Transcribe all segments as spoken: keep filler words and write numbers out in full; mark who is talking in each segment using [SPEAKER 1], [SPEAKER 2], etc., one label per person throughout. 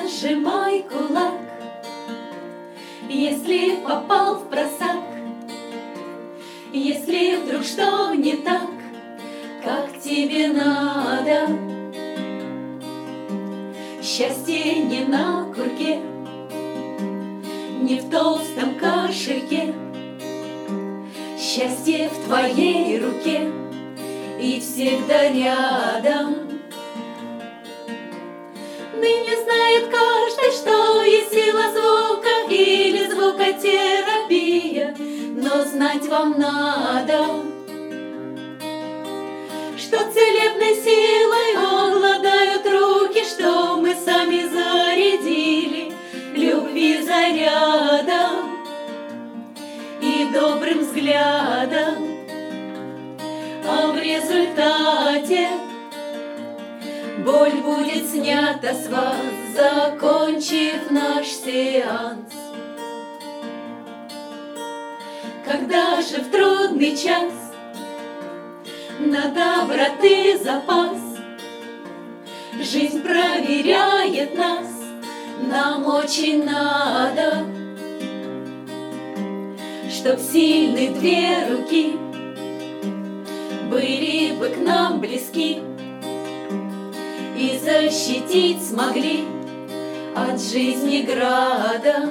[SPEAKER 1] сжимай кулак, если попал в просак, если вдруг что не так, как тебе надо. Счастье не на курке, не в толстом кошельке, счастье в твоей руке и всегда рядом. Ныне знает каждый, что есть сила звука или звукотерапия, но знать вам надо, что целебной силой обладают руки, что мы сами зарядили любви зарядом и добрым взглядом, а в результате боль будет снята с вас, закончив наш сеанс. Когда же в трудный час на доброты запас жизнь проверяет нас, нам очень надо, чтоб сильны две руки были бы к нам близки и защитить смогли от жизни града.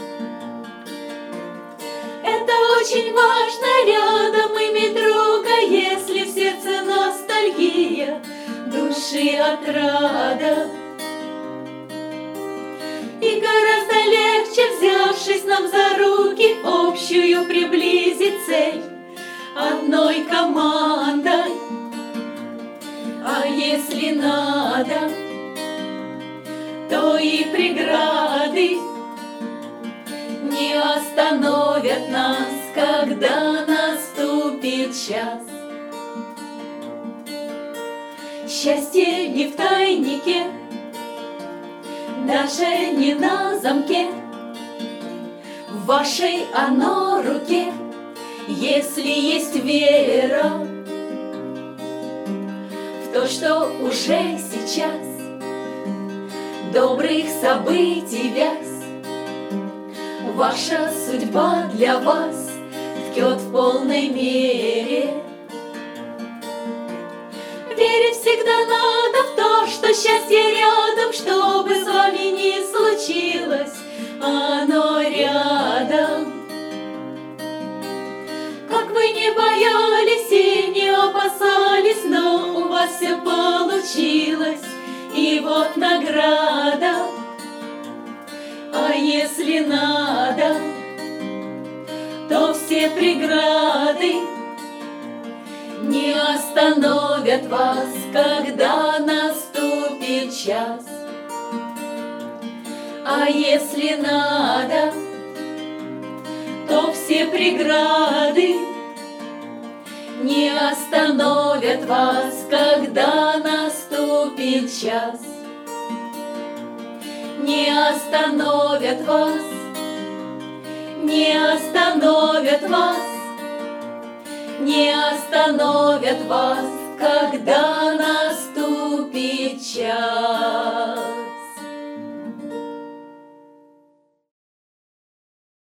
[SPEAKER 1] Это очень важно рядом иметь друга, если в сердце ностальгия, души отрада. И гораздо легче, взявшись нам за руки, общую приблизить цель одной командой. А если надо, то и преграды не остановят нас, когда наступит час. Счастье не в тайнике, даже не на замке, в вашей оно руке, если есть вера в то, что уже сейчас добрых событий вязь, ваша судьба для вас ткет в полной мере. Верить всегда надо в то, что счастье рядом, что бы с вами ни случилось, оно рядом. Как вы не боялись и не опасались, но у вас все получилось, и вот награда. А если надо, то все преграды не остановят вас, когда наступит час. А если надо, то все преграды не остановят вас, когда наступит час. Не остановят вас, не остановят вас, не остановят вас, когда наступит час.